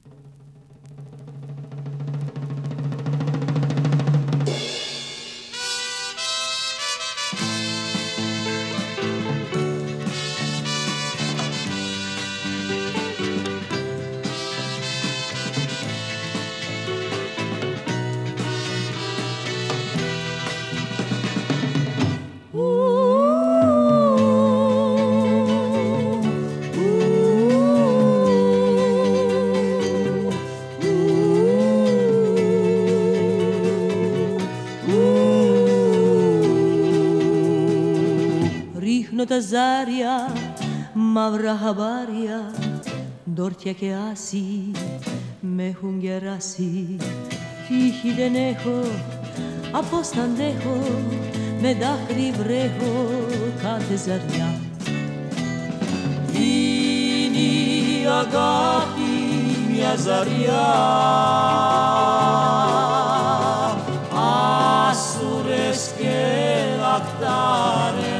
Ρίχνω τα ζάρια, μαύρα χαμπάρια, ντόρτια και άσι με έχουν γεράσει. Τύχη δεν έχω, απ' τα αντέχω, με δάκρυ βρέχω κάθε ζαριά. Είναι η αγάπη μια ζαριά, άσουρες και λαχτάρες.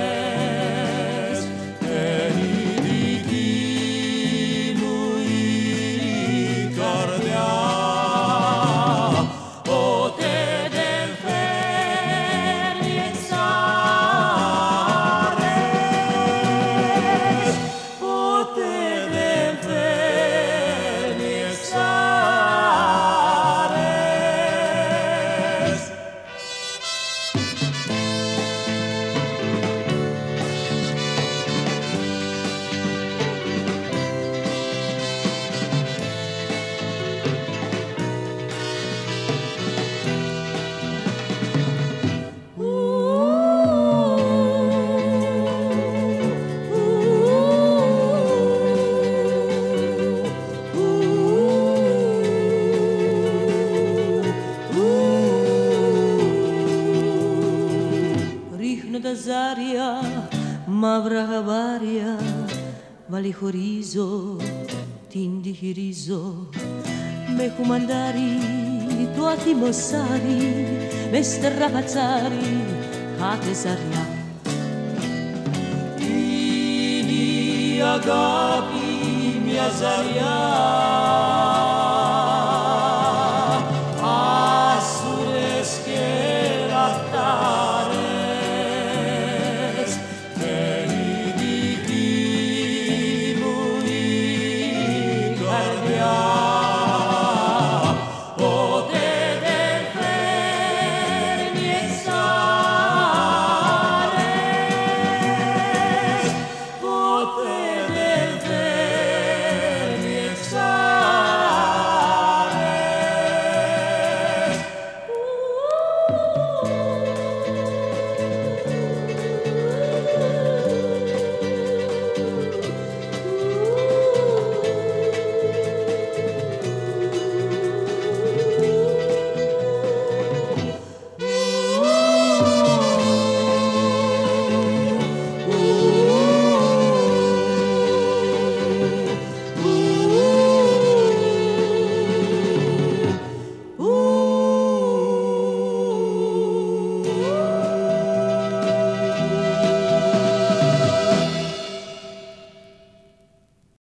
Τα ζάρια, μαύρα χαμπάρια, βαλιχωρίζω, την τυχηρίζω. Με έχουν μαντάρει το ατιμοσάρι, με στραπατσάρι κάθε ζαριά. Είναι η αγάπη μια ζαριά,